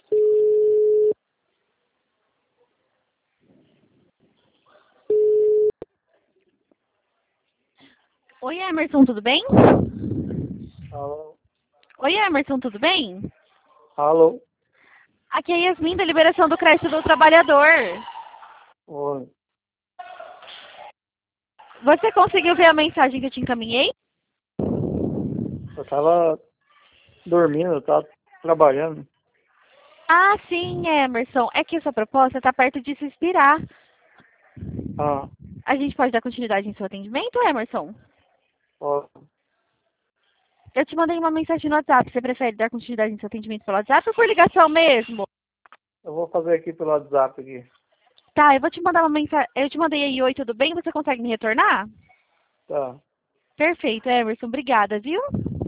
Oi, Emerson, tudo bem? Alô? Oi, Emerson, tudo bem? Alô? Aqui é a Yasmin da Liberação do Crédito do Trabalhador. Oi. Você conseguiu ver a mensagem que eu te encaminhei? Eu tava dormindo, eu tava trabalhando. Ah, sim, Emerson. É que essa proposta está perto de se expirar. Ah, A gente pode dar continuidade em seu atendimento, Emerson? ó, Eu te mandei uma mensagem no WhatsApp. Você prefere dar continuidade em seu atendimento pelo WhatsApp ou por ligação mesmo? eu vou fazer aqui pelo WhatsApp aqui. Tá, eu vou te mandar uma mensagem. Eu te mandei aí, oi, tudo bem? Você consegue me retornar? Tá. Perfeito, Emerson. Obrigada, viu?